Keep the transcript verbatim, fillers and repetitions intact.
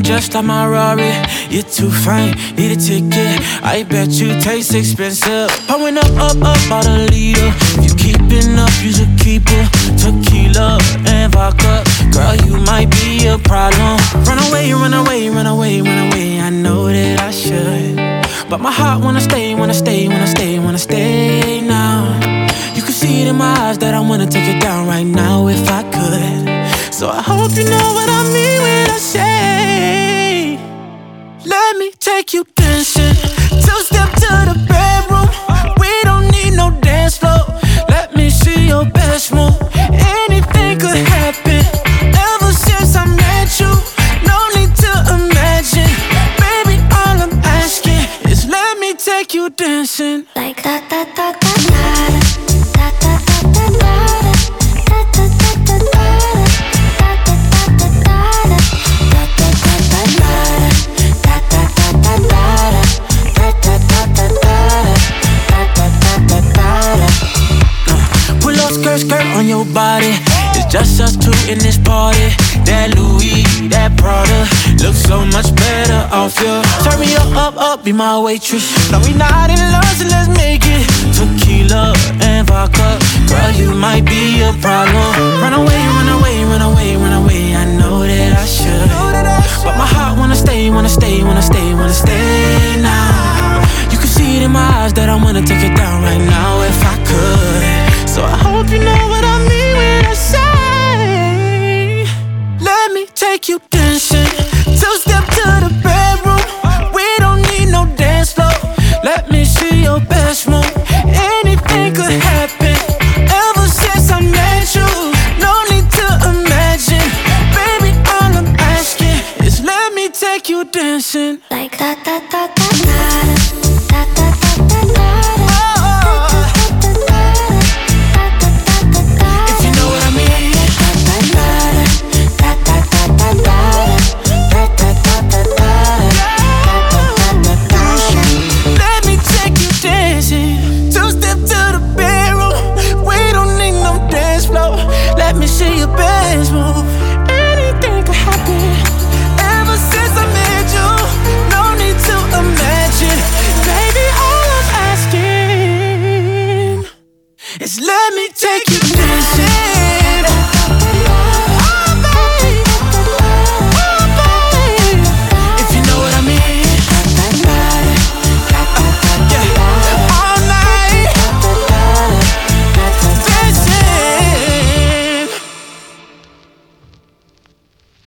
just like my Rari. You're too fine, need a ticket. I bet you taste expensive. Pouring up, up, up, about a liter. If you keeping up, you should keep it. Tequila and vodka, girl, you might be a problem. Run away, run away, run away, run away. I know that I should, but my heart wanna stay, wanna stay, wanna stay, wanna stay now. You can see it in my eyes that I wanna take it down right now if I could. So I hope you know what I mean when I say, let me take you dancing. Two-step to the bedroom. We don't need no dance floor. Let me see your best move. Anything could happen. Ever since I met you, no need to imagine. Baby, all I'm asking is let me take you dancing. Like da da da da da da da da da da Pull up skirt, skirt on your body. It's just us two in this party. That Louis, that Prada looks so much better off you. Turn me up, up, up, be my waitress. No, we not in love, so let's make it. Tequila and vodka, girl, you might be a problem. Run away, run away, run away, run away. I know that I should, but my heart wanna stay, wanna stay, wanna stay, wanna stay now. You can see it in my eyes that I wanna take it down right now if I could. So I hope you know what I mean when I say, let me take you dancing. Two-step to the bedroom. We don't need no dance floor. Let me see your best move. Anything could happen. Ever since I met you, no need to imagine. Baby, all I'm asking is let me take you dancing. like da da da da da.